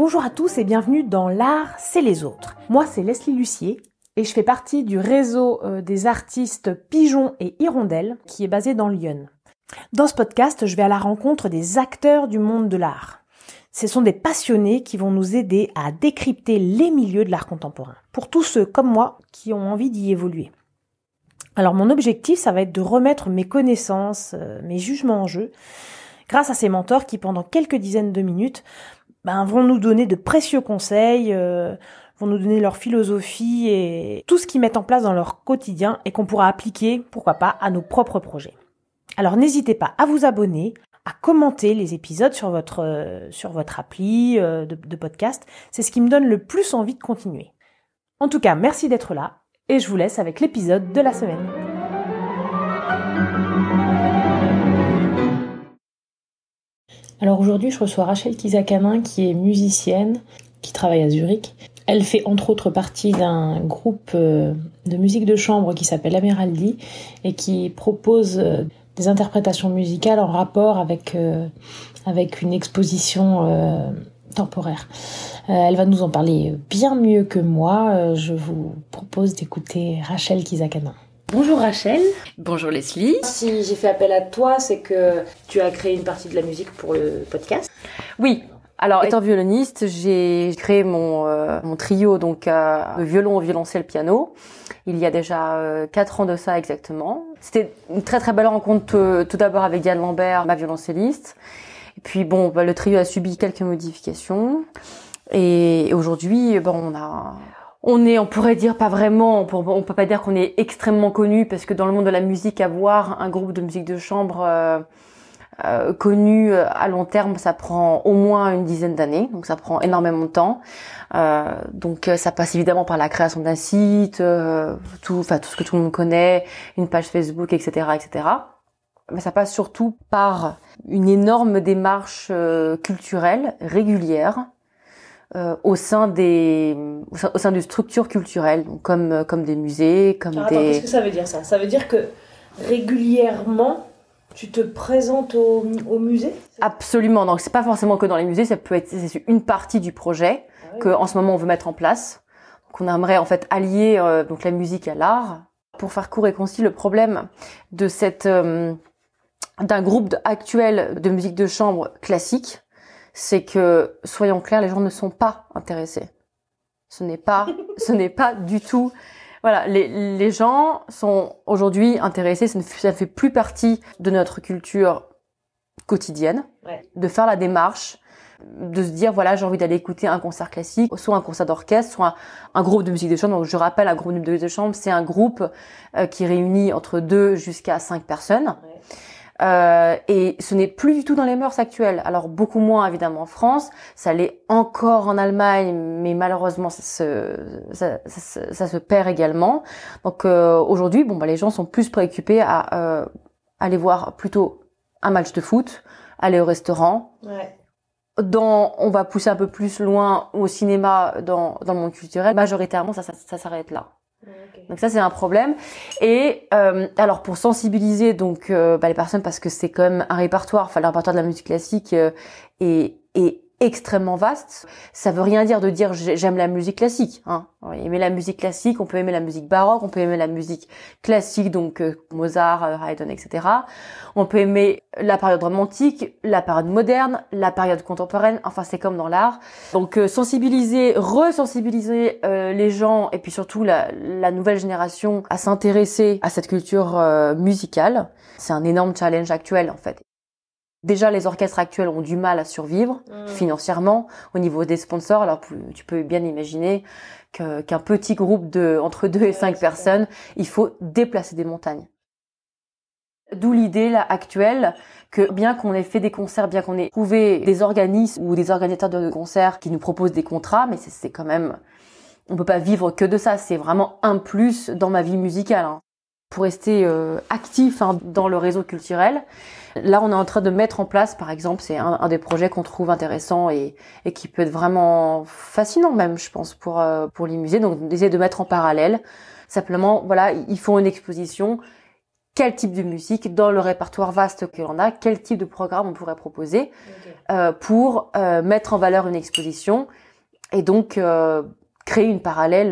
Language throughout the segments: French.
Bonjour à tous et bienvenue dans l'art, c'est les autres. Moi c'est Leslie Lucier et je fais partie du réseau des artistes Pigeons et Hirondelles qui est basé dans Lyon. Dans ce podcast, je vais à la rencontre des acteurs du monde de l'art. Ce sont des passionnés qui vont nous aider à décrypter les milieux de l'art contemporain. Pour tous ceux comme moi qui ont envie d'y évoluer. Alors mon objectif, ça va être de remettre mes connaissances, mes jugements en jeu, grâce à ces mentors qui pendant quelques dizaines de minutes vont nous donner de précieux conseils, vont nous donner leur philosophie et tout ce qu'ils mettent en place dans leur quotidien et qu'on pourra appliquer, pourquoi pas, à nos propres projets. Alors n'hésitez pas à vous abonner, à commenter les épisodes sur votre appli de podcast. C'est ce qui me donne le plus envie de continuer. En tout cas, merci d'être là et je vous laisse avec l'épisode de la semaine. Alors aujourd'hui, je reçois Rachel Kizakanin qui est musicienne, qui travaille à Zurich. Elle fait entre autres partie d'un groupe de musique de chambre qui s'appelle Ameraldi et qui propose des interprétations musicales en rapport avec une exposition temporaire. Elle va nous en parler bien mieux que moi. Je vous propose d'écouter Rachel Kizakanin. Bonjour Rachel. Bonjour Leslie. Si j'ai fait appel à toi, c'est que tu as créé une partie de la musique pour le podcast. Oui. Alors, étant violoniste, j'ai créé mon trio, donc le violon, violoncelle, piano. Il y a déjà 4 ans de ça exactement. C'était une très très belle rencontre tout d'abord avec Diane Lambert, ma violoncelliste. Et puis le trio a subi quelques modifications. Et aujourd'hui, on pourrait dire pas vraiment, on peut pas dire qu'on est extrêmement connu parce que dans le monde de la musique, avoir un groupe de musique de chambre connu à long terme, ça prend au moins une dizaine d'années, donc ça prend énormément de temps. Donc ça passe évidemment par la création d'un site, tout ce que tout le monde connaît, une page Facebook, etc., etc. Mais ça passe surtout par une énorme démarche culturelle régulière. Au sein des structures culturelles, donc comme des musées, Qu'est-ce que ça veut dire ça ? Ça veut dire que régulièrement tu te présentes au musée ? Absolument. Donc c'est pas forcément que dans les musées, c'est une partie du projet que en ce moment on veut mettre en place. Donc on aimerait en fait allier donc la musique à l'art. Pour faire court et concis, le problème de d'un groupe actuel de musique de chambre classique, c'est que, soyons clairs, les gens ne sont pas intéressés. Ce n'est pas du tout. Voilà, les gens sont aujourd'hui intéressés. Ça ne fait plus partie de notre culture quotidienne, de faire la démarche, de se dire voilà, j'ai envie d'aller écouter un concert classique, soit un concert d'orchestre, soit un groupe de musique de chambre. Donc je rappelle, un groupe de musique de chambre, c'est un groupe qui réunit entre 2 jusqu'à 5 personnes. Et ce n'est plus du tout dans les mœurs actuelles. Alors beaucoup moins évidemment en France, ça l'est encore en Allemagne, mais malheureusement ça se perd également. Donc aujourd'hui, les gens sont plus préoccupés à aller voir plutôt un match de foot, aller au restaurant. On va pousser un peu plus loin au cinéma dans le monde culturel. Majoritairement, ça s'arrête là. Donc ça c'est un problème. Et alors pour sensibiliser donc les personnes, parce que c'est quand même un répertoire, le répertoire de la musique classique est extrêmement vaste. Ça veut rien dire de dire j'aime la musique classique, hein. Aimer la musique classique, on peut aimer la musique baroque, on peut aimer la musique classique, donc Mozart, Haydn, etc. On peut aimer la période romantique, la période moderne, la période contemporaine. Enfin, c'est comme dans l'art. Donc resensibiliser les gens et puis surtout la nouvelle génération à s'intéresser à cette culture musicale. C'est un énorme challenge actuel en fait. Déjà, les orchestres actuels ont du mal à survivre financièrement au niveau des sponsors. Alors, tu peux bien imaginer qu'un petit groupe entre 2 et 5 personnes, il faut déplacer des montagnes. D'où l'idée là actuelle que bien qu'on ait fait des concerts, bien qu'on ait trouvé des organismes ou des organisateurs de concerts qui nous proposent des contrats, mais c'est quand même, on peut pas vivre que de ça. C'est vraiment un plus dans ma vie musicale, hein. Pour rester actif dans le réseau culturel. Là, on est en train de mettre en place, par exemple, c'est un des projets qu'on trouve intéressant et qui peut être vraiment fascinant même, je pense, pour les musées. Donc, d'essayer de mettre en parallèle. Simplement, ils font une exposition. Quel type de musique dans le répertoire vaste que l'on a, quel type de programme on pourrait proposer. pour mettre en valeur une exposition et donc créer une parallèle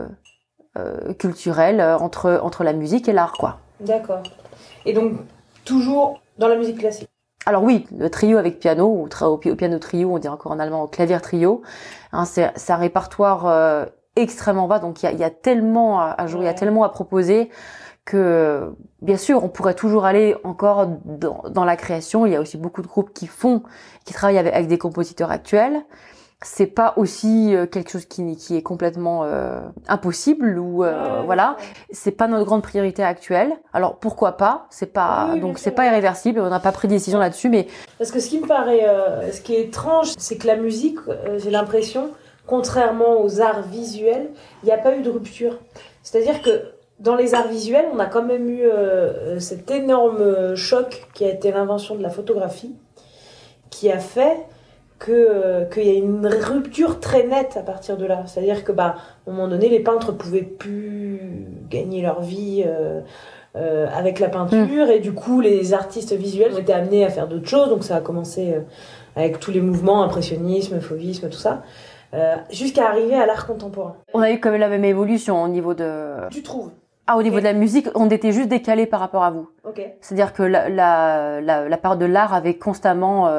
culturelle entre la musique et l'art, quoi. D'accord. Et donc, toujours dans la musique classique? Alors oui, le trio avec piano, ou au piano trio, on dit encore en allemand au clavier trio, hein, c'est un répertoire extrêmement vaste, donc il y a tellement à jouer, il y a tellement à proposer que, bien sûr, on pourrait toujours aller encore dans la création. Il y a aussi beaucoup de groupes qui travaillent avec des compositeurs actuels. C'est pas aussi quelque chose qui est complètement impossible ou voilà, c'est pas notre grande priorité actuelle. Alors pourquoi pas, c'est pas c'est pas irréversible, on n'a pas pris de décision là-dessus, mais parce que ce qui me paraît ce qui est étrange, c'est que la musique, j'ai l'impression, contrairement aux arts visuels, il n'y a pas eu de rupture. C'est-à-dire que dans les arts visuels, on a quand même eu cet énorme choc qui a été l'invention de la photographie, qui a fait qu'il y a une rupture très nette à partir de là. C'est-à-dire que, à un moment donné, les peintres pouvaient plus gagner leur vie avec la peinture, et du coup, les artistes visuels ont été amenés à faire d'autres choses. Donc, ça a commencé avec tous les mouvements, impressionnisme, fauvisme, tout ça, jusqu'à arriver à l'art contemporain. On a eu quand même la même évolution au niveau de... Tu trouves? Au niveau de la musique, on était juste décalés par rapport à vous. C'est-à-dire que la part de l'art avait constamment,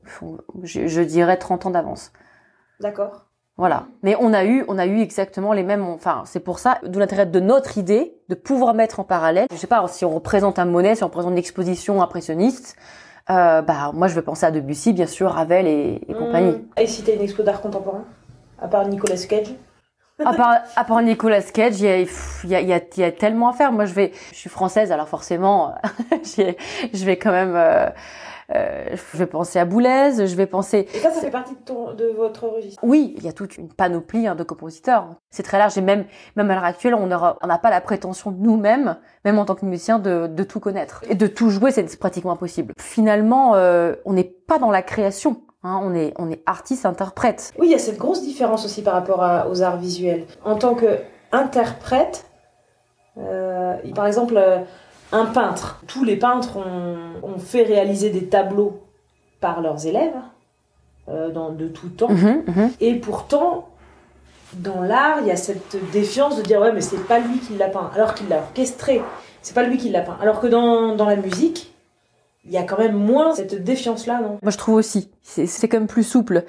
je dirais, 30 ans d'avance. D'accord. Voilà. Mais on a eu exactement les mêmes, enfin, c'est pour ça, d'où l'intérêt de notre idée, de pouvoir mettre en parallèle. Je sais pas, si on représente un Monet, si on représente une exposition impressionniste, moi, je vais penser à Debussy, bien sûr, Ravel et compagnie. Et si t'as une expo d'art contemporain? À part Nicolas Cage? À part Nicolas Cage, il y a tellement à faire. Moi, je suis française, alors forcément, je vais quand même, je vais penser à Boulez, je vais penser... Et ça fait partie de votre registre? Oui, il y a toute une panoplie de compositeurs. C'est très large et même à l'heure actuelle, on n'a pas la prétention nous-mêmes, même en tant que musicien, de tout connaître. Et de tout jouer, c'est pratiquement impossible. Finalement, on n'est pas dans la création. On est artiste, interprète. Oui, il y a cette grosse différence aussi par rapport aux arts visuels. En tant qu'interprète, par exemple, un peintre. Tous les peintres ont fait réaliser des tableaux par leurs élèves, de tout temps. Et pourtant, dans l'art, il y a cette défiance de dire « ouais, mais c'est pas lui qui l'a peint », alors qu'il l'a orchestré. C'est pas lui qui l'a peint. Alors que dans la musique, il y a quand même moins cette défiance-là, non? Moi, je trouve aussi. C'est quand même plus souple.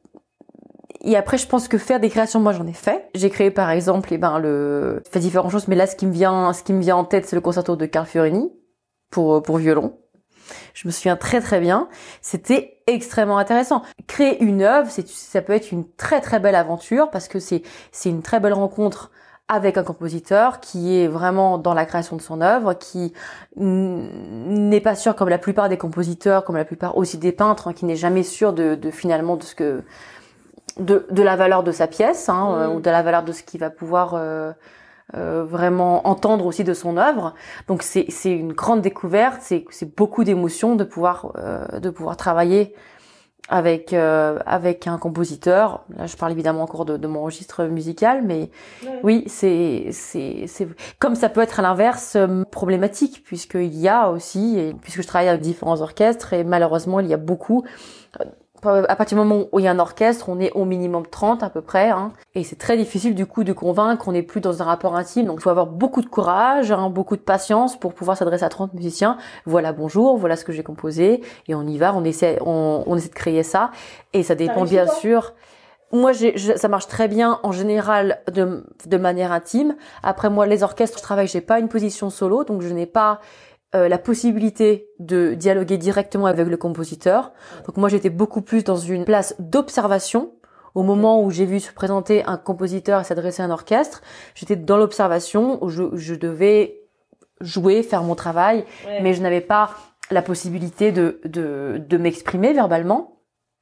Et après, je pense que faire des créations, moi, j'en ai fait. J'ai créé, par exemple, fait différentes choses, mais là, ce qui me vient en tête, c'est le concerto de Carl Fiorini pour violon. Je me souviens très très bien. C'était extrêmement intéressant. Créer une œuvre, ça peut être une très très belle aventure parce que c'est une très belle rencontre avec un compositeur qui est vraiment dans la création de son œuvre, qui n'est pas sûr, comme la plupart des compositeurs, comme la plupart aussi des peintres, qui n'est jamais sûr de finalement de la valeur de sa pièce, ou de la valeur de ce qu'il va pouvoir vraiment entendre aussi de son œuvre. Donc c'est une grande découverte, c'est beaucoup d'émotions de pouvoir travailler avec un compositeur. Là, je parle évidemment encore de mon registre musical, mais oui, c'est comme ça peut être à l'inverse problématique, puisqu'il y a aussi, puisque je travaille avec différents orchestres, et malheureusement, il y a beaucoup... À partir du moment où il y a un orchestre, on est au minimum 30 à peu près, et c'est très difficile du coup de convaincre qu'on n'est plus dans un rapport intime. Donc il faut avoir beaucoup de courage, beaucoup de patience pour pouvoir s'adresser à 30 musiciens. Voilà, bonjour, voilà ce que j'ai composé, et on y va, on essaie de créer ça, et ça dépend bien sûr. Moi, ça marche très bien en général de manière intime. Après moi, les orchestres, je travaille, j'ai pas une position solo, donc je n'ai pas la possibilité de dialoguer directement avec le compositeur. Donc moi, j'étais beaucoup plus dans une place d'observation. Au moment où j'ai vu se présenter un compositeur et s'adresser à un orchestre, j'étais dans l'observation où je devais jouer, faire mon travail, mais je n'avais pas la possibilité de m'exprimer verbalement.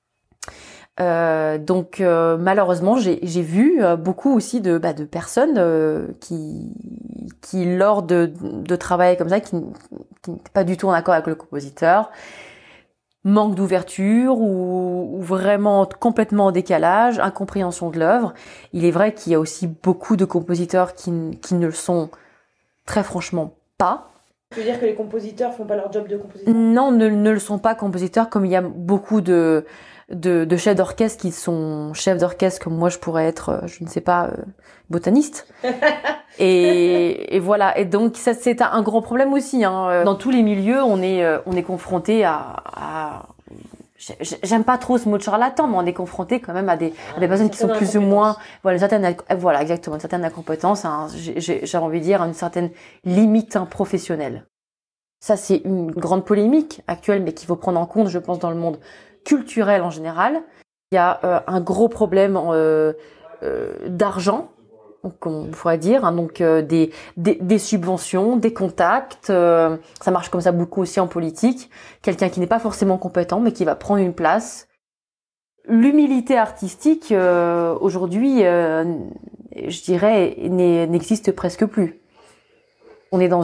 Donc malheureusement, j'ai vu beaucoup aussi de personnes qui lors de travail comme ça, qui n'étaient pas du tout en accord avec le compositeur, manque d'ouverture ou vraiment complètement en décalage, incompréhension de l'œuvre. Il est vrai qu'il y a aussi beaucoup de compositeurs qui ne le sont très franchement pas. Tu veux dire que les compositeurs font pas leur job de compositeur? Non, ne le sont pas compositeurs, comme il y a beaucoup de chefs d'orchestre qui sont chefs d'orchestre comme moi je pourrais être, je ne sais pas, botaniste. et voilà. Et donc ça c'est un gros problème aussi. Hein. Dans tous les milieux, on est confronté à j'aime pas trop ce mot de charlatan, mais on est confronté quand même à des personnes qui sont plus ou moins, voilà exactement, une certaine incompétence, hein, j'ai envie de dire une certaine limite professionnelle. Ça c'est une grande polémique actuelle, mais qu'il faut prendre en compte, je pense, dans le monde culturel en général. Il y a un gros problème d'argent, on pourrait dire, hein, donc des subventions, des contacts. Ça marche comme ça beaucoup aussi en politique. Quelqu'un qui n'est pas forcément compétent, mais qui va prendre une place. L'humilité artistique aujourd'hui, je dirais, n'existe presque plus. On est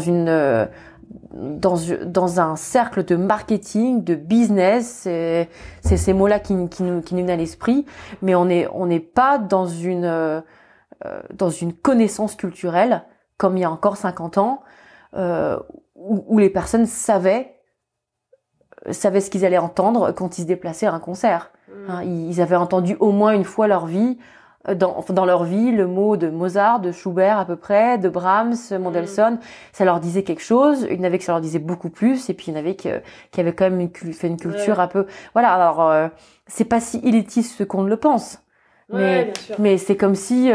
dans un cercle de marketing, de business, c'est ces mots-là qui nous viennent à l'esprit, mais on n'est pas dans une connaissance culturelle comme il y a encore 50 ans, où les personnes savaient ce qu'ils allaient entendre quand ils se déplaçaient à un concert. Hein, ils avaient entendu au moins une fois dans leur vie le mot de Mozart, de Schubert à peu près, de Brahms, Mendelssohn. Ça leur disait quelque chose. Il y en avait que ça leur disait beaucoup plus, et puis il y en avait qui avaient quand même fait une culture un peu. Voilà. Alors c'est pas si élitiste qu'on ne le pense, mais c'est comme si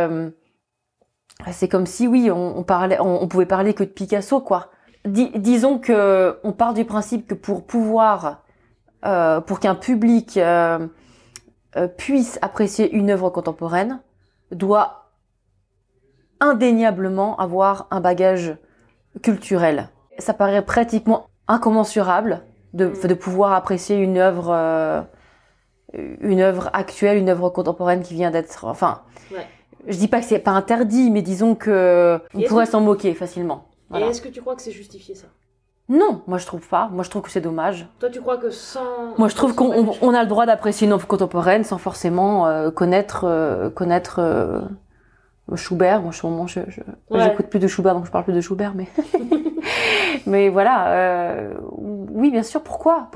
oui, on pouvait parler que de Picasso, quoi. Disons que on part du principe que pour qu'un public puisse apprécier une œuvre contemporaine, doit indéniablement avoir un bagage culturel. Ça paraît pratiquement incommensurable de pouvoir apprécier une œuvre actuelle, une œuvre contemporaine qui vient d'être, enfin, je dis pas que c'est pas interdit, mais disons que on pourrait s'en moquer facilement. Voilà. Et est-ce que tu crois que c'est justifié, ça? Non, moi je trouve pas. Moi je trouve que c'est dommage. Toi tu crois que sans... Moi je trouve qu'on a le droit d'apprécier une œuvre contemporaine sans forcément connaître Schubert. Moi j'écoute plus de Schubert, donc je parle plus de Schubert, mais mais voilà. Oui, bien sûr. Pourquoi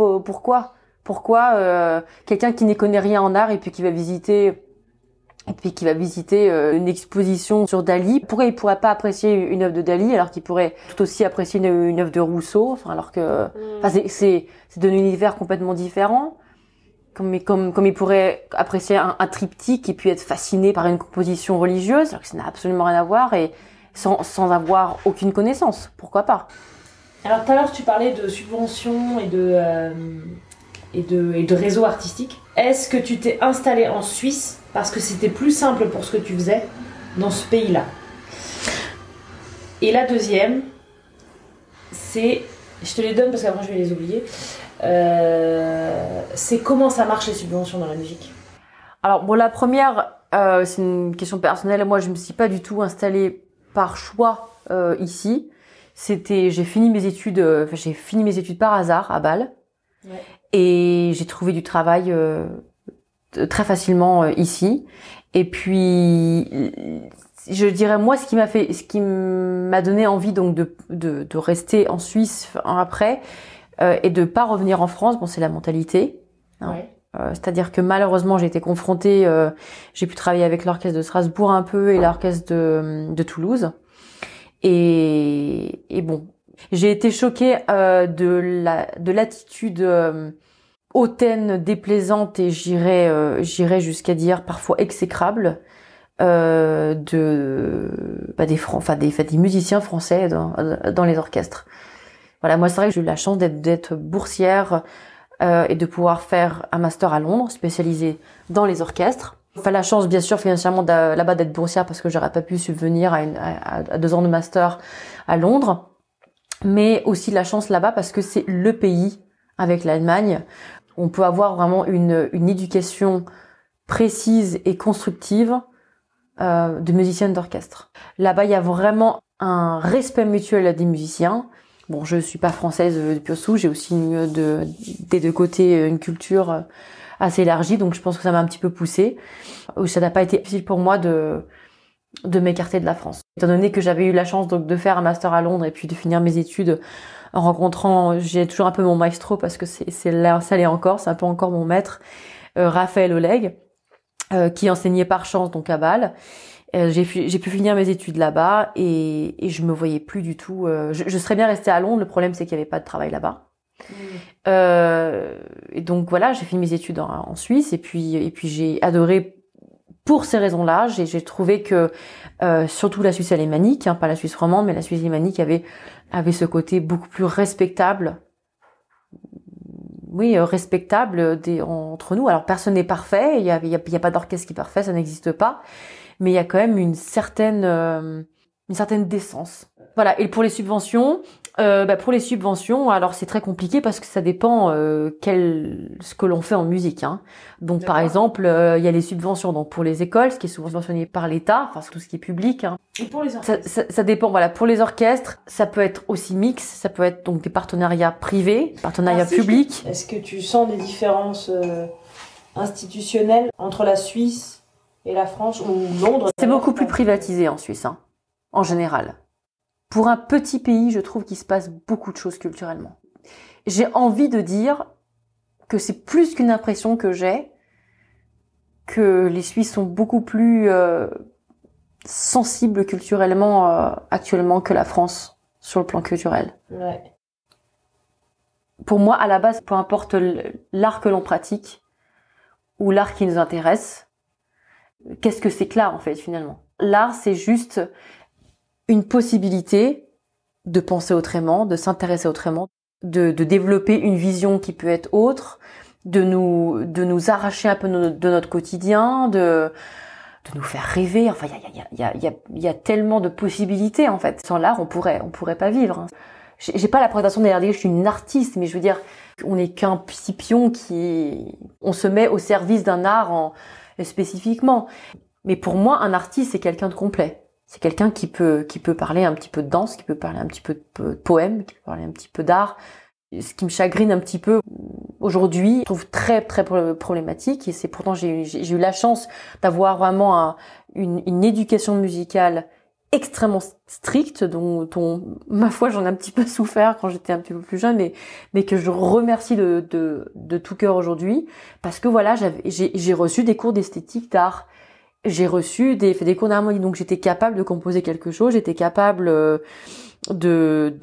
quelqu'un qui n'y connaît rien en art et puis qui va visiter une exposition sur Dali, pourquoi il pourrait pas apprécier une œuvre de Dali alors qu'il pourrait tout aussi apprécier une œuvre de Rousseau, enfin alors que c'est deux univers complètement différents, comme il pourrait apprécier un triptyque et puis être fasciné par une composition religieuse alors que ça n'a absolument rien à voir et sans avoir aucune connaissance, pourquoi pas. Alors tout à l'heure tu parlais de subventions et de réseaux artistiques. Est-ce que tu t'es installé en Suisse parce que c'était plus simple pour ce que tu faisais dans ce pays-là? Et la deuxième, c'est, je te les donne parce qu'après je vais les oublier, c'est comment ça marche les subventions dans la musique? Alors bon, la première, c'est une question personnelle. Moi, je me suis pas du tout installée par choix ici. J'ai fini mes études par hasard à Bâle. Ouais. Et j'ai trouvé du travail très facilement ici. Et puis, je dirais moi, ce qui m'a donné envie donc de rester en Suisse après et de pas revenir en France. Bon, c'est la mentalité. Hein. Ouais. C'est-à-dire que malheureusement, j'ai été confrontée. J'ai pu travailler avec l'orchestre de Strasbourg un peu et l'orchestre de Toulouse. Et bon. J'ai été choquée de l'attitude hautaine, déplaisante et j'irais jusqu'à dire parfois exécrable des musiciens français dans les orchestres. Voilà, moi c'est vrai que j'ai eu la chance d'être boursière et de pouvoir faire un master à Londres spécialisé dans les orchestres. Enfin, la chance, bien sûr, financièrement là-bas d'être boursière parce que j'aurais pas pu subvenir à 2 ans de master à Londres. Mais aussi la chance là-bas parce que c'est le pays avec l'Allemagne. On peut avoir vraiment une éducation précise et constructive de musiciens d'orchestre. Là-bas, il y a vraiment un respect mutuel des musiciens. Bon, je suis pas française de pur souche, j'ai aussi des deux côtés une culture assez élargie, donc je pense que ça m'a un petit peu poussée. Ça n'a pas été difficile pour moi de de m'écarter de la France. Étant donné que j'avais eu la chance donc de faire un master à Londres et puis de finir mes études en rencontrant, j'ai toujours un peu mon maestro parce que c'est là, ça l'est encore, c'est un peu encore mon maître, Raphaël Oleg, qui enseignait par chance donc à Bâle. J'ai pu finir mes études là-bas et je me voyais plus du tout. Je serais bien restée à Londres. Le problème c'est qu'il y avait pas de travail là-bas. Et donc voilà, j'ai fini mes études en Suisse et puis j'ai adoré pour ces raisons-là. J'ai trouvé que surtout la Suisse alémanique, pas la Suisse romande, mais la Suisse alémanique avait ce côté beaucoup plus respectable. Oui, respectable entre nous. Alors personne n'est parfait. Il y a pas d'orchestre qui est parfait, ça n'existe pas. Mais il y a quand même une certaine décence. Voilà. Et pour les subventions, alors c'est très compliqué parce que ça dépend ce que l'on fait en musique. Donc D'accord. Par exemple, il y a les subventions donc pour les écoles, ce qui est subventionné par l'État, enfin tout ce qui est public. Et pour les orchestres. Ça dépend. Voilà, pour les orchestres, ça peut être aussi mix, ça peut être donc des partenariats privés, partenariats publics. Est-ce que tu sens des différences institutionnelles entre la Suisse et la France ou Londres? C'est beaucoup plus privatisé en Suisse, en général. Pour un petit pays, je trouve qu'il se passe beaucoup de choses culturellement. J'ai envie de dire que c'est plus qu'une impression que j'ai, que les Suisses sont beaucoup plus sensibles culturellement actuellement que la France sur le plan culturel. Ouais. Pour moi, à la base, peu importe l'art que l'on pratique ou l'art qui nous intéresse, qu'est-ce que c'est que l'art en fait finalement? L'art, c'est juste une possibilité de penser autrement, de s'intéresser autrement, de développer une vision qui peut être autre, de nous arracher un peu de notre quotidien, de nous faire rêver. Enfin, il y a tellement de possibilités en fait. Sans l'art, on pourrait pas vivre. J'ai pas la prétention d'aller dire que je suis une artiste, mais je veux dire, on n'est qu'un petit pion on se met au service d'un art spécifiquement. Mais pour moi, un artiste, c'est quelqu'un de complet. C'est quelqu'un qui peut parler un petit peu de danse, qui peut parler un petit peu de poème, qui peut parler un petit peu d'art. Ce qui me chagrine un petit peu aujourd'hui, je trouve très très problématique. Et c'est pourtant j'ai eu la chance d'avoir vraiment une éducation musicale extrêmement stricte, dont ma foi j'en ai un petit peu souffert quand j'étais un petit peu plus jeune, mais que je remercie de tout cœur aujourd'hui, parce que voilà, j'ai reçu des cours d'esthétique, d'art, j'ai reçu des cours d'harmonie, donc j'étais capable de composer quelque chose, j'étais capable de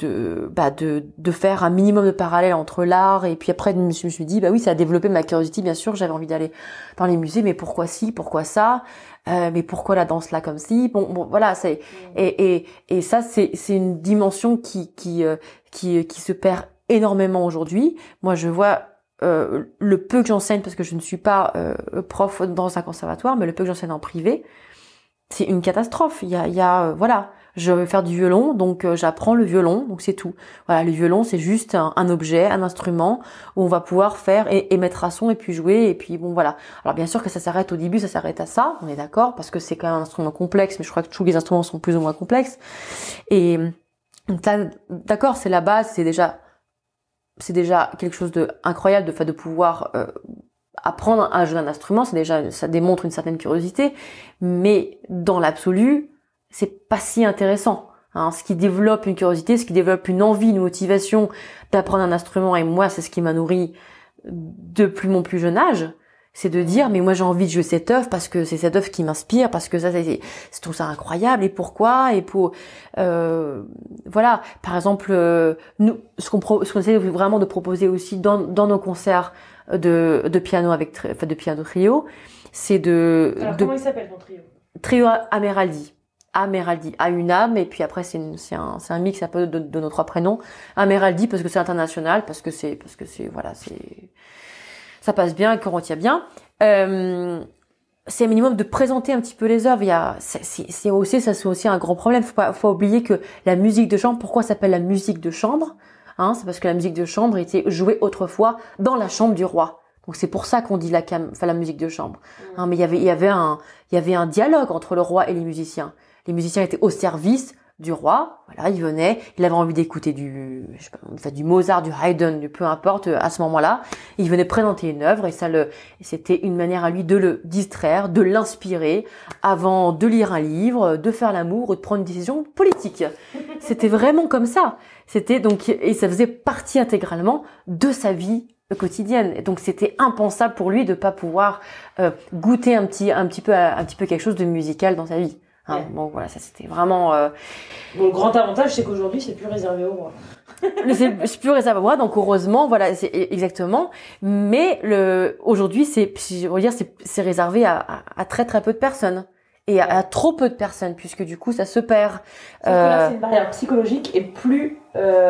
faire un minimum de parallèle entre l'art, et puis après je me suis dit bah oui, ça a développé ma curiosité, bien sûr, j'avais envie d'aller dans les musées, mais pourquoi ci, pourquoi ça, mais pourquoi la danse là comme ci, bon voilà, c'est et ça c'est une dimension qui se perd énormément aujourd'hui. Moi je vois le peu que j'enseigne, parce que je ne suis pas prof dans un conservatoire, mais le peu que j'enseigne en privé, c'est une catastrophe. Il y a voilà, je veux faire du violon, donc j'apprends le violon, donc c'est tout. Voilà, le violon c'est juste un objet, un instrument où on va pouvoir faire et mettre à son et puis jouer, et puis bon voilà. Alors bien sûr que ça s'arrête au début, ça s'arrête à ça, on est d'accord, parce que c'est quand même un instrument complexe, mais je crois que tous les instruments sont plus ou moins complexes. Et ça, d'accord, c'est la base, c'est déjà quelque chose de incroyable de pouvoir apprendre à jouer un instrument, ça démontre une certaine curiosité, mais dans l'absolu, c'est pas si intéressant. Ce qui développe une curiosité, ce qui développe une envie, une motivation d'apprendre un instrument, et moi c'est ce qui m'a nourri depuis mon plus jeune âge, c'est de dire mais moi j'ai envie de jouer cette œuvre parce que c'est cette œuvre qui m'inspire, parce que ça c'est tout ça incroyable, et pourquoi, et pour voilà, par exemple nous ce qu'on essaie vraiment de proposer aussi dans nos concerts de piano de piano trio, c'est comment il s'appelle ton trio? Trio Ameraldi, a une âme, et puis après c'est un mix un peu de nos trois prénoms. Ameraldi parce que c'est international, parce que c'est voilà, ça passe bien et qu'on retient bien. C'est un minimum de présenter un petit peu les œuvres. C'est aussi un grand problème. Faut oublier que la musique de chambre, pourquoi ça s'appelle la musique de chambre? C'est parce que la musique de chambre était jouée autrefois dans la chambre du roi. Donc c'est pour ça qu'on dit la musique de chambre. Mais il y avait un dialogue entre le roi et les musiciens. Les musiciens étaient au service du roi. Voilà, il venait, il avait envie d'écouter du Mozart, du Haydn, peu importe, à ce moment-là. Il venait présenter une œuvre et c'était une manière à lui de le distraire, de l'inspirer avant de lire un livre, de faire l'amour ou de prendre une décision politique. C'était vraiment comme ça. Et ça faisait partie intégralement de sa vie quotidienne. Et donc c'était impensable pour lui de pas pouvoir goûter un petit peu quelque chose de musical dans sa vie. Hein, donc voilà, ça c'était vraiment. Bon, le grand avantage, c'est qu'aujourd'hui, c'est plus réservé aux rois. C'est plus réservé aux rois, donc heureusement, voilà, c'est exactement. Mais aujourd'hui, c'est réservé à très très peu de personnes et à trop peu de personnes, puisque du coup, ça se perd. Sauf que là, c'est une barrière psychologique et plus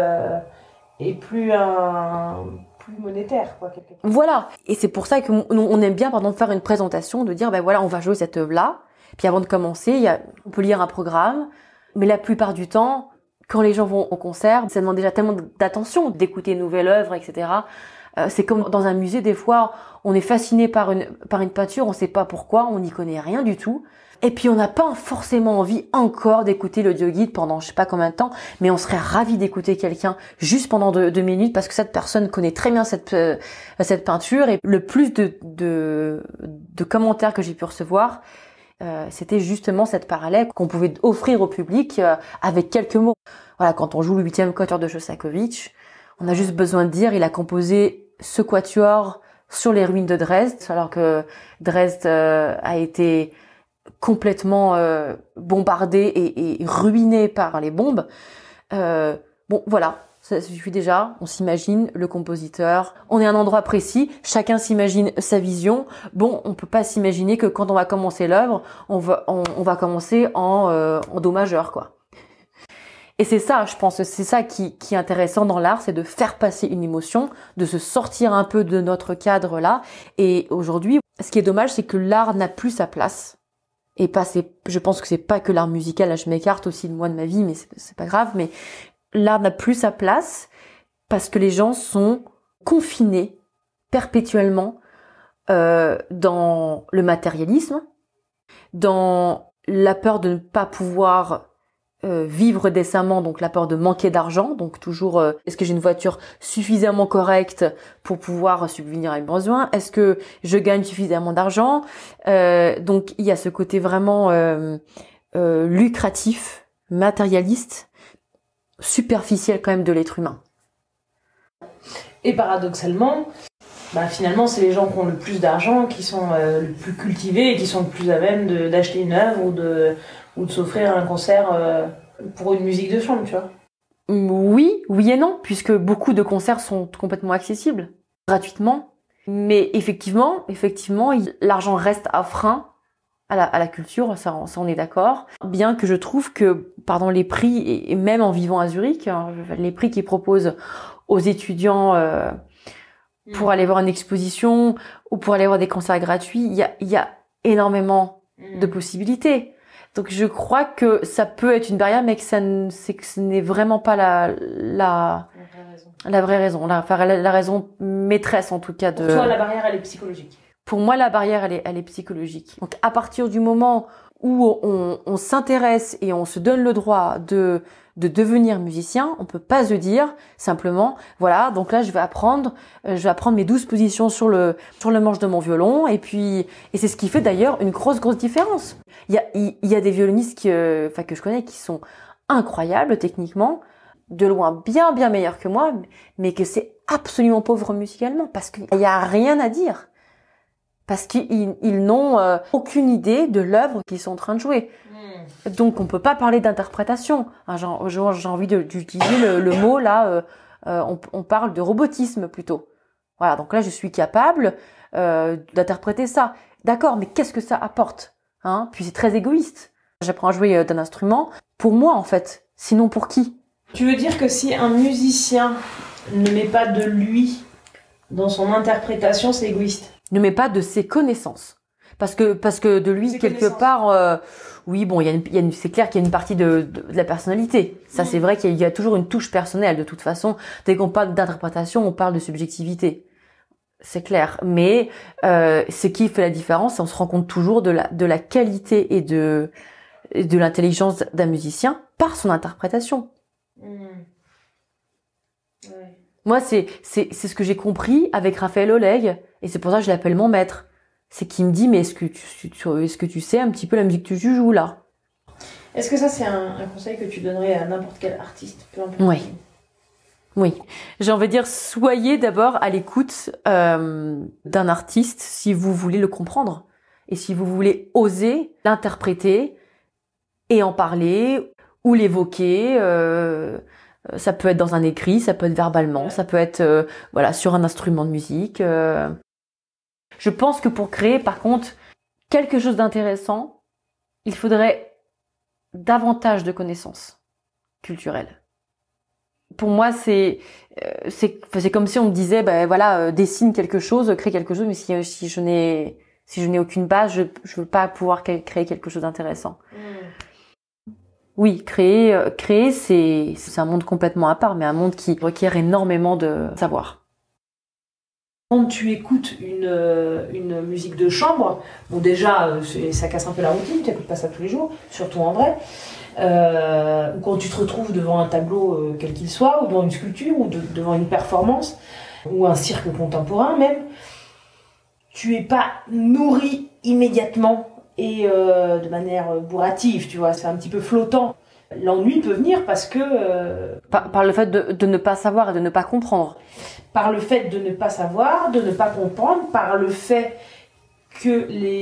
monétaire, quoi, quelque part. Voilà. Et c'est pour ça que on aime bien, pardon, faire une présentation, de dire, ben voilà, on va jouer cette œuvre-là. Puis avant de commencer, on peut lire un programme, mais la plupart du temps, quand les gens vont au concert, ça demande déjà tellement d'attention d'écouter une nouvelle œuvre, etc. C'est comme dans un musée, des fois, on est fasciné par une peinture, on sait pas pourquoi, on n'y connaît rien du tout. Et puis on n'a pas forcément envie encore d'écouter l'audioguide pendant je sais pas combien de temps, mais on serait ravi d'écouter quelqu'un juste pendant 2 minutes parce que cette personne connaît très bien cette peinture. Et le plus de commentaires que j'ai pu recevoir, c'était justement cette parallèle qu'on pouvait offrir au public avec quelques mots. Voilà, quand on joue le 8e quatuor de Shostakovich, on a juste besoin de dire il a composé ce quatuor sur les ruines de Dresde, alors que Dresde a été complètement bombardé et ruiné par les bombes. Bon, voilà, ça suffit déjà. On s'imagine le compositeur. On est à un endroit précis. Chacun s'imagine sa vision. Bon, on peut pas s'imaginer que quand on va commencer l'œuvre, on va commencer en do majeur, quoi. Et c'est ça, je pense, c'est ça qui est intéressant dans l'art, c'est de faire passer une émotion, de se sortir un peu de notre cadre là. Et aujourd'hui, ce qui est dommage, c'est que l'art n'a plus sa place. Je pense que c'est pas que l'art musical, là je m'écarte aussi de moi de ma vie, mais c'est pas grave, mais l'art n'a plus sa place parce que les gens sont confinés perpétuellement dans le matérialisme, dans la peur de ne pas pouvoir vivre décemment, donc la peur de manquer d'argent, donc toujours est-ce que j'ai une voiture suffisamment correcte pour pouvoir subvenir à mes besoins, est-ce que je gagne suffisamment d'argent, donc il y a ce côté vraiment lucratif, matérialiste, superficiel quand même de l'être humain. Et paradoxalement, finalement c'est les gens qui ont le plus d'argent qui sont le plus cultivés et qui sont le plus à même d'acheter une œuvre ou de s'offrir un concert pour une musique de chambre, tu vois. Oui et non, puisque beaucoup de concerts sont complètement accessibles, gratuitement. Mais effectivement, l'argent reste un frein à la culture, ça on est d'accord. Bien que je trouve que, les prix, et même en vivant à Zurich, les prix qu'ils proposent aux étudiants pour aller voir une exposition ou pour aller voir des concerts gratuits, il y a énormément de possibilités. Donc je crois que ça peut être une barrière, mais que ce n'est vraiment pas la vraie raison. La raison maîtresse en tout cas de. Pour toi, la barrière elle est psychologique. Pour moi, la barrière elle est psychologique. Donc à partir du moment où on s'intéresse et on se donne le droit de devenir musicien, on peut pas se dire simplement voilà, donc là je vais apprendre mes 12 positions sur le manche de mon violon et c'est ce qui fait d'ailleurs une grosse différence. Il y a des violonistes que je connais qui sont incroyables techniquement, de loin bien meilleurs que moi, mais que c'est absolument pauvre musicalement parce qu'il y a rien à dire. Parce qu'ils n'ont aucune idée de l'œuvre qu'ils sont en train de jouer. Donc on peut pas parler d'interprétation. J'ai envie d'utiliser le mot là. On parle de robotisme plutôt. Voilà. Donc là je suis capable d'interpréter ça. D'accord, mais qu'est-ce que ça apporte, hein? Puis c'est très égoïste. J'apprends à jouer d'un instrument pour moi en fait. Sinon pour qui? Tu veux dire que si un musicien ne met pas de lui dans son interprétation, c'est égoïste? Ne met pas de ses connaissances. Parce que de lui, quelque part, oui, bon, c'est clair qu'il y a une partie de la personnalité. Ça, c'est vrai qu'il y a toujours une touche personnelle. De toute façon, dès qu'on parle d'interprétation, on parle de subjectivité. C'est clair. Mais, ce qui fait la différence, on se rend compte toujours de la qualité et de l'intelligence d'un musicien par son interprétation. Ouais. Moi, c'est ce que j'ai compris avec Raphaël Oleg, et c'est pour ça que je l'appelle mon maître. C'est qu'il me dit, mais est-ce que tu sais un petit peu la musique que tu joues là? Est-ce que ça, c'est un conseil que tu donnerais à n'importe quel artiste, peu importe? Oui. Oui. J'ai envie de dire, soyez d'abord à l'écoute d'un artiste si vous voulez le comprendre. Et si vous voulez oser l'interpréter et en parler ou l'évoquer, ça peut être dans un écrit, ça peut être verbalement, ça peut être sur un instrument de musique. Je pense que pour créer, par contre, quelque chose d'intéressant, il faudrait davantage de connaissances culturelles. Pour moi, c'est comme si on me disait, dessine quelque chose, crée quelque chose, mais si je n'ai aucune base, je veux pas pouvoir créer quelque chose d'intéressant. Oui, créer, c'est un monde complètement à part, mais un monde qui requiert énormément de savoir. Quand tu écoutes une musique de chambre, bon déjà, ça casse un peu la routine, tu n'écoutes pas ça tous les jours, surtout en vrai. Ou quand tu te retrouves devant un tableau quel qu'il soit, ou devant une sculpture, ou devant une performance, ou un cirque contemporain même, tu es pas nourri immédiatement et de manière bourrative, tu vois, c'est un petit peu flottant. L'ennui peut venir parce que... Par le fait de ne pas savoir et de ne pas comprendre. Par le fait de ne pas savoir, de ne pas comprendre, par le fait que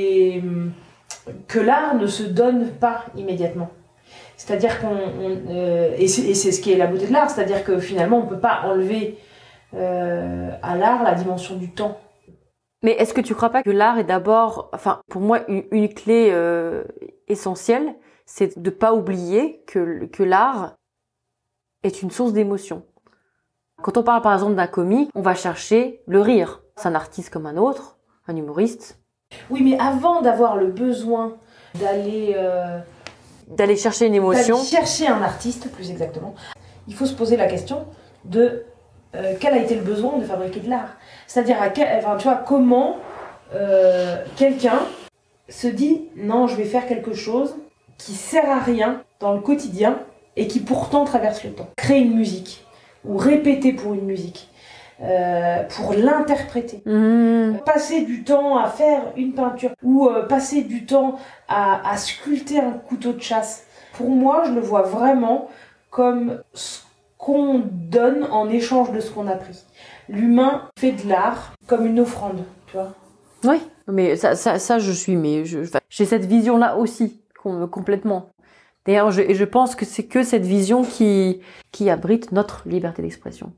l'art ne se donne pas immédiatement. C'est-à-dire et c'est ce qui est la beauté de l'art, c'est-à-dire que finalement on ne peut pas enlever à l'art la dimension du temps. Mais est-ce que tu crois pas que l'art est d'abord, pour moi une clé essentielle, c'est de pas oublier que l'art est une source d'émotion. Quand on parle par exemple d'un comique, on va chercher le rire. C'est un artiste comme un autre, un humoriste. Oui, mais avant d'avoir le besoin d'aller chercher une émotion, d'aller chercher un artiste, plus exactement, il faut se poser la question de quel a été le besoin de fabriquer de l'art. C'est-à-dire comment quelqu'un se dit non, je vais faire quelque chose qui sert à rien dans le quotidien et qui pourtant traverse le temps. Créer une musique ou répéter pour une musique, pour l'interpréter. Passer du temps à faire une peinture ou passer du temps à sculpter un couteau de chasse. Pour moi, je le vois vraiment comme ce qu'on donne en échange de ce qu'on a pris. L'humain fait de l'art comme une offrande, tu vois. Oui, mais ça je suis, j'ai cette vision-là aussi, complètement. D'ailleurs, je pense que c'est que cette vision qui abrite notre liberté d'expression.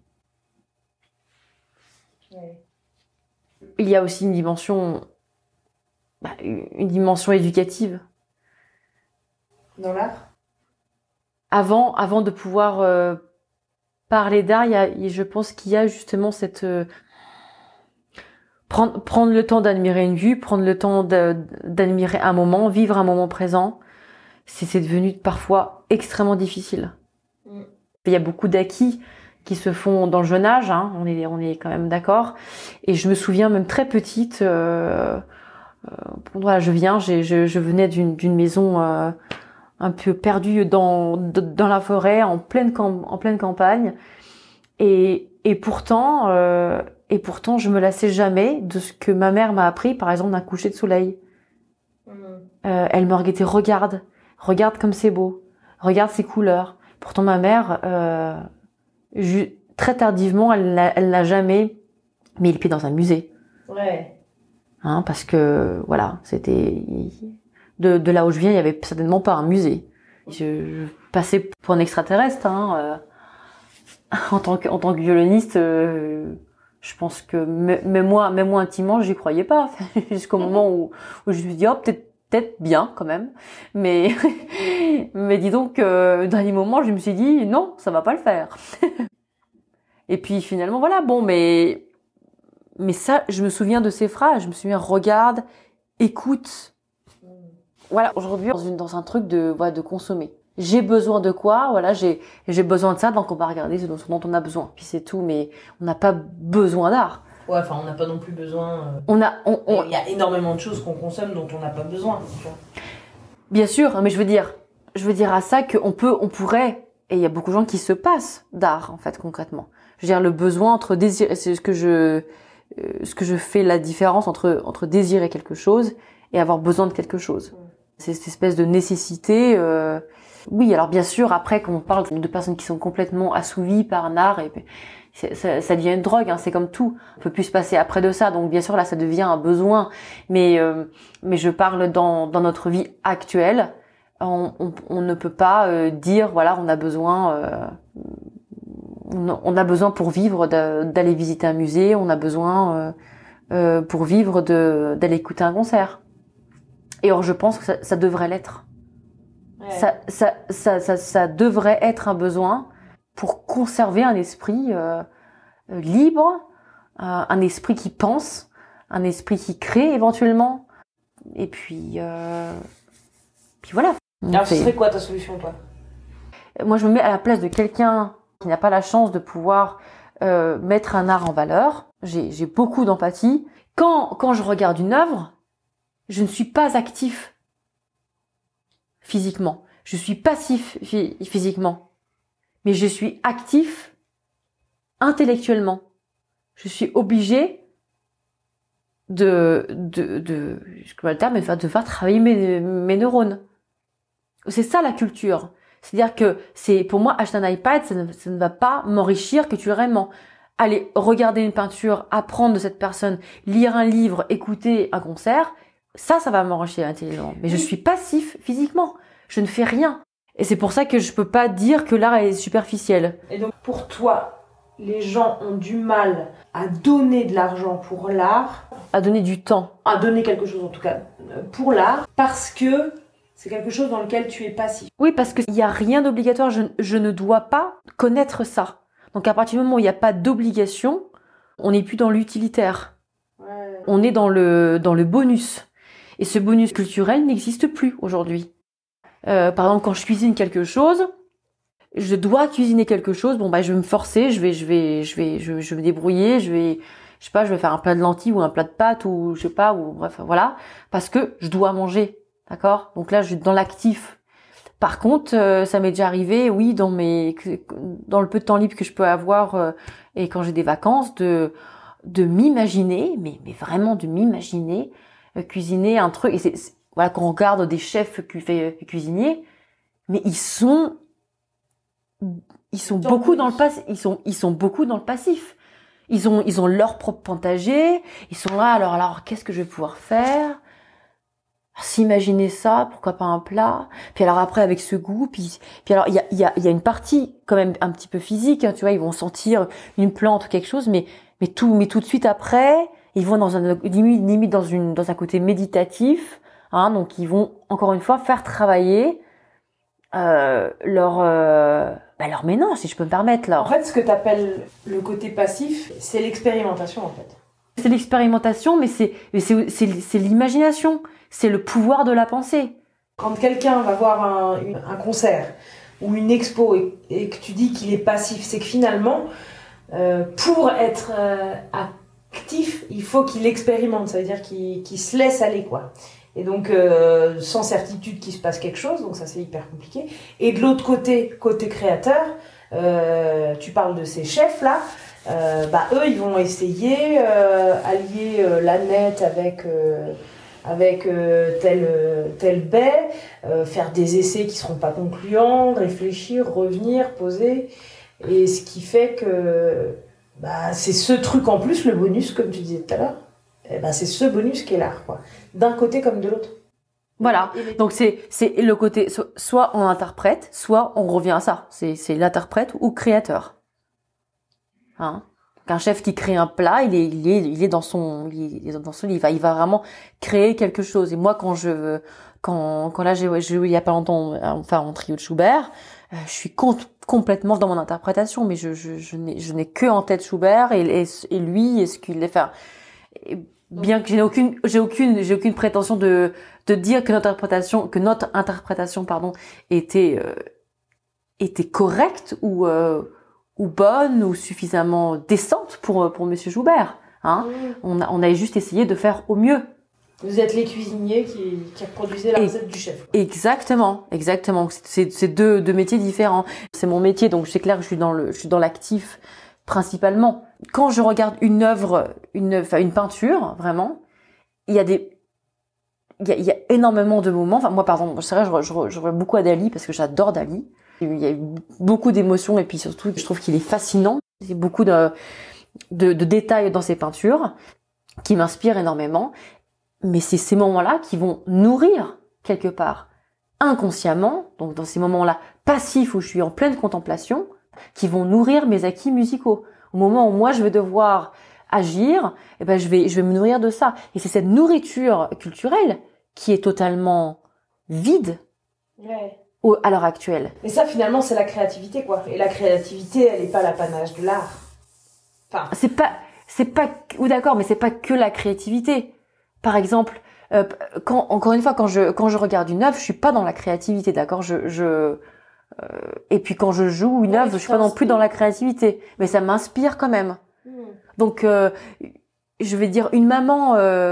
Ouais. Il y a aussi une dimension éducative. Dans l'art ? Avant de pouvoir parler d'art, je pense qu'il y a justement cette prendre le temps d'admirer une vue, prendre le temps d'admirer un moment, vivre un moment présent. C'est devenu parfois extrêmement difficile. Il y a beaucoup d'acquis qui se font dans le jeune âge, hein, on est quand même d'accord. Et je me souviens même très petite, je venais d'une maison un peu perdue dans la forêt, en pleine campagne, et pourtant je me lassais jamais de ce que ma mère m'a appris, par exemple d'un coucher de soleil. Elle me regardait, regarde comme c'est beau, regarde ces couleurs. Pourtant ma mère, très tardivement, elle n'a jamais mis le pied dans un musée. Ouais. Hein, parce que voilà, c'était de là où je viens, il y avait certainement pas un musée. Je passais pour un extraterrestre, hein, en tant que violoniste. Je pense que même moi intimement, j'y croyais pas jusqu'au moment où je me suis dit peut-être bien quand même, mais dis donc dans les moments je me suis dit non, ça va pas le faire. Et puis finalement voilà, bon, mais ça, je me souviens de ces phrases, je me souviens, regarde, écoute. Voilà, aujourd'hui dans un truc de consommer. J'ai besoin de quoi, voilà, j'ai besoin de ça, donc on va regarder ce dont on a besoin. Puis c'est tout, mais on n'a pas besoin d'art. Ouais, on n'a pas non plus besoin. Il y a énormément de choses qu'on consomme dont on n'a pas besoin. Tu vois. Bien sûr, mais je veux dire à ça qu'on pourrait, et il y a beaucoup de gens qui se passent d'art, en fait, concrètement. Je veux dire, le besoin entre désir, c'est ce que je fais la différence entre désirer quelque chose et avoir besoin de quelque chose. C'est cette espèce de nécessité, oui, alors bien sûr, après, quand on parle de personnes qui sont complètement assouvies par un art, et ça devient une drogue, hein, c'est comme tout. On peut plus se passer après de ça, donc bien sûr là, ça devient un besoin. Mais je parle dans notre vie actuelle, on ne peut pas dire voilà, on a besoin pour vivre d'aller visiter un musée, on a besoin pour vivre d'aller écouter un concert. Et or, je pense que ça devrait l'être. Ouais. Ça devrait être un besoin pour conserver un esprit libre, un esprit qui pense, un esprit qui crée éventuellement. Et puis voilà. Alors, ce serait quoi ta solution, toi? Moi, je me mets à la place de quelqu'un qui n'a pas la chance de pouvoir mettre un art en valeur. J'ai beaucoup d'empathie. Quand je regarde une œuvre, je ne suis pas actif physiquement. Je suis passif physiquement. Mais je suis actif intellectuellement. Je suis obligée de faire travailler mes neurones. C'est ça la culture. C'est-à-dire que pour moi, acheter un iPad, ça ne va pas m'enrichir culturellement. Aller regarder une peinture, apprendre de cette personne, lire un livre, écouter un concert, ça va m'enrichir intellectuellement. Mais je suis passif physiquement. Je ne fais rien. Et c'est pour ça que je peux pas dire que l'art est superficiel. Et donc, pour toi, les gens ont du mal à donner de l'argent pour l'art. À donner du temps. À donner quelque chose, en tout cas, pour l'art, parce que c'est quelque chose dans lequel tu es passif. Oui, parce qu'il n'y a rien d'obligatoire. Je ne dois pas connaître ça. Donc, à partir du moment où il n'y a pas d'obligation, on n'est plus dans l'utilitaire. Ouais. On est dans le bonus. Et ce bonus culturel n'existe plus aujourd'hui. Par exemple, quand je cuisine quelque chose, je dois cuisiner quelque chose. Bon, je vais me forcer, je vais me débrouiller, je vais faire un plat de lentilles ou un plat de pâtes ou je sais pas, ou bref, voilà, parce que je dois manger, d'accord? Donc là, je suis dans l'actif. Par contre, ça m'est déjà arrivé, oui, dans le peu de temps libre que je peux avoir et quand j'ai des vacances, de m'imaginer, mais vraiment de m'imaginer cuisiner un truc. Et voilà, quand on regarde des chefs cuisiniers, mais ils sont beaucoup dans le passif. Ils sont beaucoup dans le passif. Ils ont leur propre potager. Ils sont là. Alors, qu'est-ce que je vais pouvoir faire? S'imaginer ça, pourquoi pas un plat? Puis alors après avec ce goût, puis alors il y a une partie quand même un petit peu physique. Hein, tu vois, ils vont sentir une plante ou quelque chose, mais tout de suite après, ils vont limite dans un côté méditatif. Hein, donc ils vont encore une fois faire travailler leur méninge, si je peux me permettre là. En fait, ce que tu appelles le côté passif, c'est l'expérimentation en fait. C'est l'expérimentation, mais c'est l'imagination, c'est le pouvoir de la pensée. Quand quelqu'un va voir un concert ou une expo et que tu dis qu'il est passif, c'est que finalement, pour être actif, il faut qu'il expérimente, ça veut dire qu'il se laisse aller, quoi. Et donc, sans certitude qu'il se passe quelque chose, donc ça c'est hyper compliqué. Et de l'autre côté créateur, tu parles de ces chefs-là, eux, ils vont essayer allier la nette avec telle baie, faire des essais qui seront pas concluants, réfléchir, revenir, poser. Et ce qui fait que c'est ce truc en plus, le bonus, comme tu disais tout à l'heure. C'est ce bonus qui est l'art, quoi. D'un côté comme de l'autre. Voilà. Donc c'est le côté, soit on interprète, soit on revient à ça. C'est l'interprète ou créateur. Hein? Un chef qui crée un plat, il est dans son lit, il va vraiment créer quelque chose. Et moi, quand là j'ai joué il y a pas longtemps, enfin en trio de Schubert, je suis complètement dans mon interprétation, mais je n'ai que en tête Schubert et lui et ce qu'il est faire. Bien que j'ai aucune prétention de dire que notre interprétation était correcte ou bonne ou suffisamment décente pour monsieur Joubert, hein. On a juste essayé de faire au mieux. Vous êtes les cuisiniers qui reproduisez la recette du chef. Exactement. C'est deux métiers différents. C'est mon métier, donc c'est clair que je suis dans l'actif principalement. Quand je regarde une œuvre, une peinture, vraiment, il y a énormément de moments. Enfin, moi, par exemple, c'est vrai, je revois beaucoup à Dali parce que j'adore Dali. Il y a beaucoup d'émotions et puis surtout, je trouve qu'il est fascinant. Il y a beaucoup de détails dans ses peintures qui m'inspirent énormément. Mais c'est ces moments-là qui vont nourrir quelque part inconsciemment, donc dans ces moments-là passifs où je suis en pleine contemplation, qui vont nourrir mes acquis musicaux. Au moment où moi je vais devoir agir, eh ben je vais me nourrir de ça. Et c'est cette nourriture culturelle qui est totalement vide à l'heure actuelle. Et ça finalement c'est la créativité quoi. Et la créativité elle est pas l'apanage de l'art. Enfin. C'est pas ou d'accord, mais c'est pas que la créativité. Par exemple, encore une fois, quand je regarde une œuvre, je suis pas dans la créativité, d'accord. Et puis quand je joue une œuvre, je suis pas non plus dans la créativité, mais ça m'inspire quand même. Donc, je vais dire une maman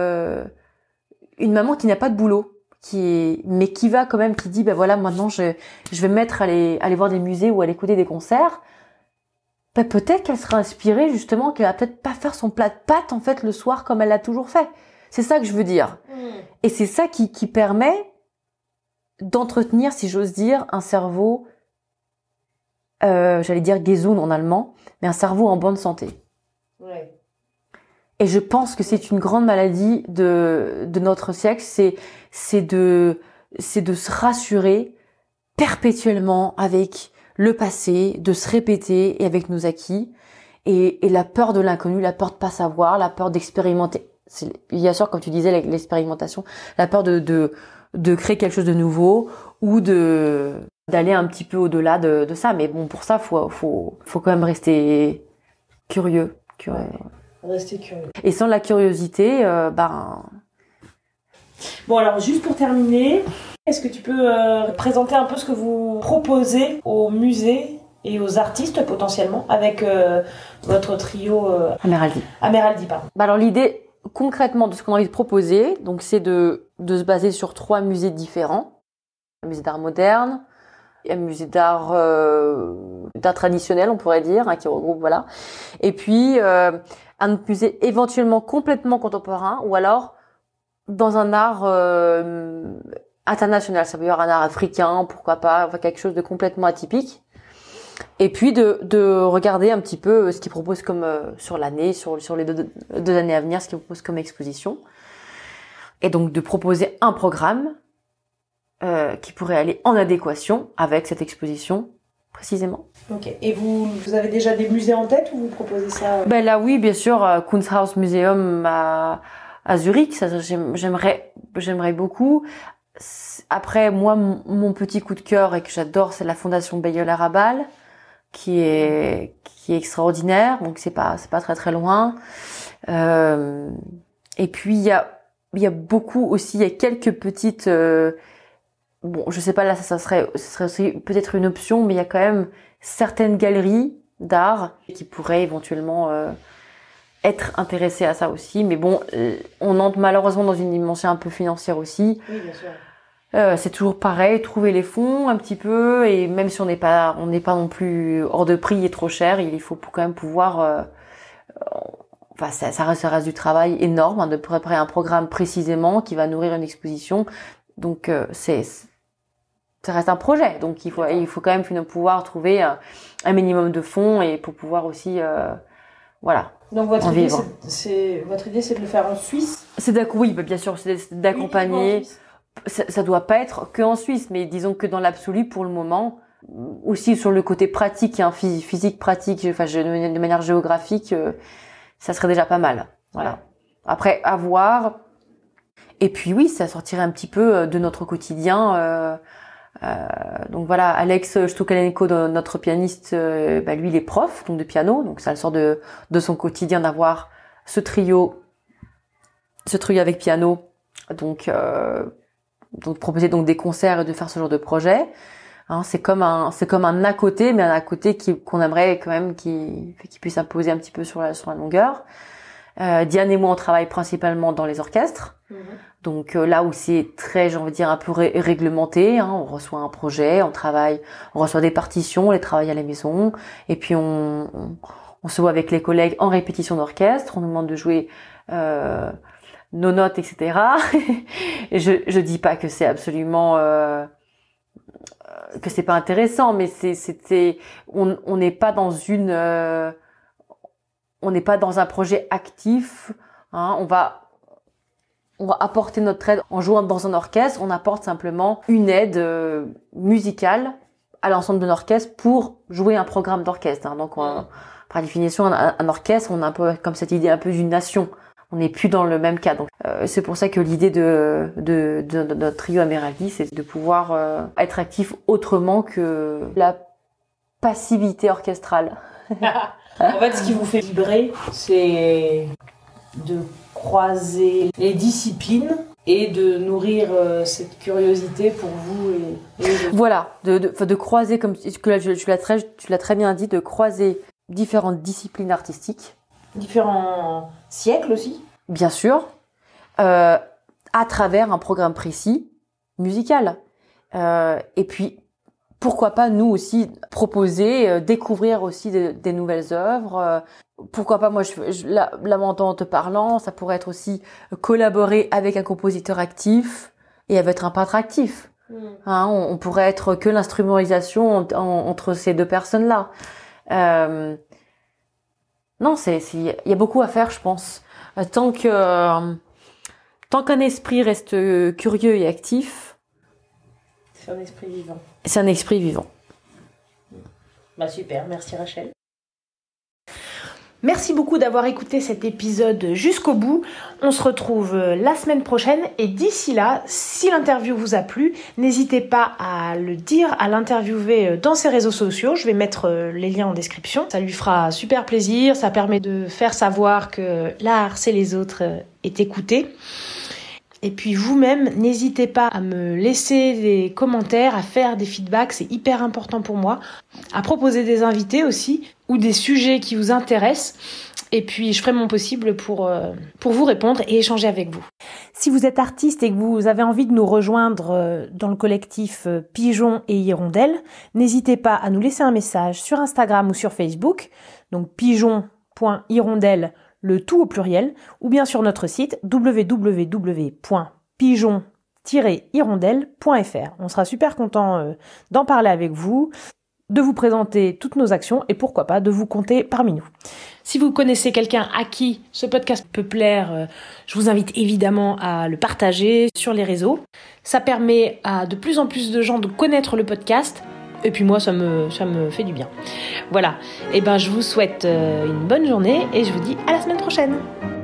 qui n'a pas de boulot, mais qui va quand même, qui dit, ben voilà, maintenant je vais me mettre à aller voir des musées ou à aller écouter des concerts. Ben peut-être qu'elle sera inspirée justement, qu'elle va peut-être pas faire son plat de pâtes en fait le soir comme elle l'a toujours fait. C'est ça que je veux dire. Et c'est ça qui permet d'entretenir, si j'ose dire, un cerveau, j'allais dire Gesund en allemand, mais un cerveau en bonne santé. Ouais. Et je pense que c'est une grande maladie de notre siècle, c'est de se rassurer perpétuellement avec le passé, de se répéter et avec nos acquis, et la peur de l'inconnu, la peur de pas savoir, la peur d'expérimenter. Il y a sûr, comme tu disais, l'expérimentation, la peur de créer quelque chose de nouveau ou d'aller un petit peu au-delà de ça. Mais bon, pour ça, faut quand même rester curieux. Ouais, rester curieux. Et sans la curiosité, Bon, alors juste pour terminer, est-ce que tu peux présenter un peu ce que vous proposez aux musées et aux artistes potentiellement avec votre trio Ameraldi, pardon. Alors l'idée concrètement de ce qu'on a envie de proposer, donc c'est de se baser sur 3 musées différents. Un musée d'art moderne, un musée d'art traditionnel, on pourrait dire, qui regroupe voilà. Et puis un musée éventuellement complètement contemporain ou alors dans un art international, ça veut dire un art africain, pourquoi pas, enfin, quelque chose de complètement atypique. Et puis de regarder un petit peu ce qu'ils proposent comme sur l'année, sur les deux années à venir, ce qu'ils proposent comme exposition. Et donc de proposer un programme qui pourrait aller en adéquation avec cette exposition précisément. Ok. Et vous avez déjà des musées en tête ou vous proposez ça Ben là oui, bien sûr, Kunsthaus Museum à Zurich, ça j'aimerais beaucoup. Après moi mon petit coup de cœur et que j'adore, c'est la Fondation Beyeler-Abal qui est extraordinaire, donc c'est pas très très loin. Et puis il y a beaucoup aussi, il y a quelques petites bon, je sais pas là ça serait aussi peut-être une option, mais il y a quand même certaines galeries d'art qui pourraient éventuellement être intéressées à ça aussi, mais bon, on entre malheureusement dans une dimension un peu financière aussi. Oui, bien sûr. C'est toujours pareil, trouver les fonds un petit peu, et même si on n'est pas non plus hors de prix et trop cher, il faut quand même pouvoir enfin ça reste du travail énorme hein, de préparer un programme précisément qui va nourrir une exposition. Donc ça reste un projet, donc il faut quand même pouvoir trouver un minimum de fonds et pour pouvoir aussi voilà. Donc votre idée c'est de le faire en Suisse. Oui, bien sûr, c'est d'accompagner. Ça doit pas être que en Suisse, mais disons que dans l'absolu pour le moment, aussi sur le côté pratique, hein, physique pratique, enfin de manière géographique, ça serait déjà pas mal. Voilà. Ouais. Après à voir. Et puis oui, ça sortirait un petit peu de notre quotidien. Donc voilà, Alex Stukalenko, notre pianiste, lui il est prof donc de piano, donc ça le sort de son quotidien d'avoir ce trio avec piano. Donc proposer donc des concerts et de faire ce genre de projet. Hein, c'est comme un à côté, mais un à côté qu'on aimerait quand même qui puisse imposer un petit peu sur la longueur. Diane et moi on travaille principalement dans les orchestres. Donc là où c'est très, j'ai envie de dire, un peu réglementé, hein, on reçoit un projet, on travaille, on reçoit des partitions, on les travaille à la maison, et puis on se voit avec les collègues en répétition d'orchestre, on nous demande de jouer nos notes, etc. Et je dis pas que c'est absolument que c'est pas intéressant, mais on n'est pas dans on n'est pas dans un projet actif, hein, on va apporter notre aide en jouant dans un orchestre. On apporte simplement une aide musicale à l'ensemble de l'orchestre pour jouer un programme d'orchestre. Hein. Donc, par définition, un orchestre, on a un peu comme cette idée un peu d'une nation. On n'est plus dans le même cas. Donc, c'est pour ça que l'idée de notre trio Ameraldi, c'est de pouvoir être actif autrement que la passivité orchestrale. En fait, ce qui vous fait vibrer, c'est de croiser les disciplines et de nourrir cette curiosité pour vous et les autres. Voilà, de croiser, comme tu l'as très bien dit, de croiser différentes disciplines artistiques. Différents siècles aussi. Bien sûr, à travers un programme précis, musical. Et puis, pourquoi pas nous aussi proposer, découvrir aussi des nouvelles œuvres. Pourquoi pas, moi, là en te parlant, ça pourrait être aussi collaborer avec un compositeur actif et avec un peintre actif. Hein, on pourrait être que l'instrumentalisation entre ces deux personnes-là. Non, il y a beaucoup à faire, je pense. Tant qu'un esprit reste curieux et actif. C'est un esprit vivant. C'est un esprit vivant. Bah super, merci Rachel. Merci beaucoup d'avoir écouté cet épisode jusqu'au bout. On se retrouve la semaine prochaine et d'ici là, si l'interview vous a plu, n'hésitez pas à le dire, à l'interviewer dans ses réseaux sociaux. Je vais mettre les liens en description. Ça lui fera super plaisir, ça permet de faire savoir que l'art, c'est les autres, est écouté. Et puis vous-même, n'hésitez pas à me laisser des commentaires, à faire des feedbacks, c'est hyper important pour moi. À proposer des invités aussi, ou des sujets qui vous intéressent. Et puis je ferai mon possible pour vous répondre et échanger avec vous. Si vous êtes artiste et que vous avez envie de nous rejoindre dans le collectif Pigeon et Hirondelle, n'hésitez pas à nous laisser un message sur Instagram ou sur Facebook, donc pigeon.hirondelle, le tout au pluriel, ou bien sur notre site www.pigeon-hirondelle.fr. On sera super content d'en parler avec vous, de vous présenter toutes nos actions et pourquoi pas de vous compter parmi nous. Si vous connaissez quelqu'un à qui ce podcast peut plaire, je vous invite évidemment à le partager sur les réseaux. Ça permet à de plus en plus de gens de connaître le podcast. Et puis moi, ça me fait du bien. Voilà. Et je vous souhaite une bonne journée et je vous dis à la semaine prochaine.